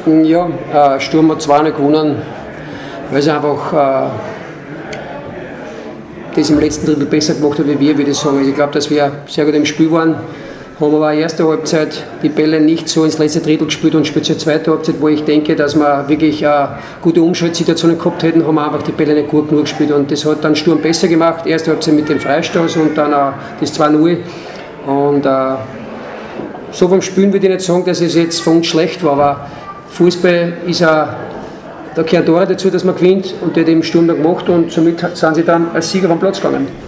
Ja, Sturm hat 2-0 gewonnen, weil sie einfach das im letzten Drittel besser gemacht hat wie wir, würde ich sagen. Also ich glaube, dass wir sehr gut im Spiel waren. Haben aber in der ersten Halbzeit die Bälle nicht so ins letzte Drittel gespielt und spielt zur zweiten Halbzeit, wo ich denke, dass wir wirklich gute Umschaltsituationen gehabt hätten, haben wir einfach die Bälle nicht gut genug gespielt und das hat dann Sturm besser gemacht. Erste Halbzeit mit dem Freistoß und dann das 2-0 und so vom Spielen würde ich nicht sagen, dass es jetzt für uns schlecht war, aber Fußball ist da gehören Tore dazu, dass man gewinnt und die hat eben Sturm da gemacht und somit sind sie dann als Sieger vom Platz gegangen.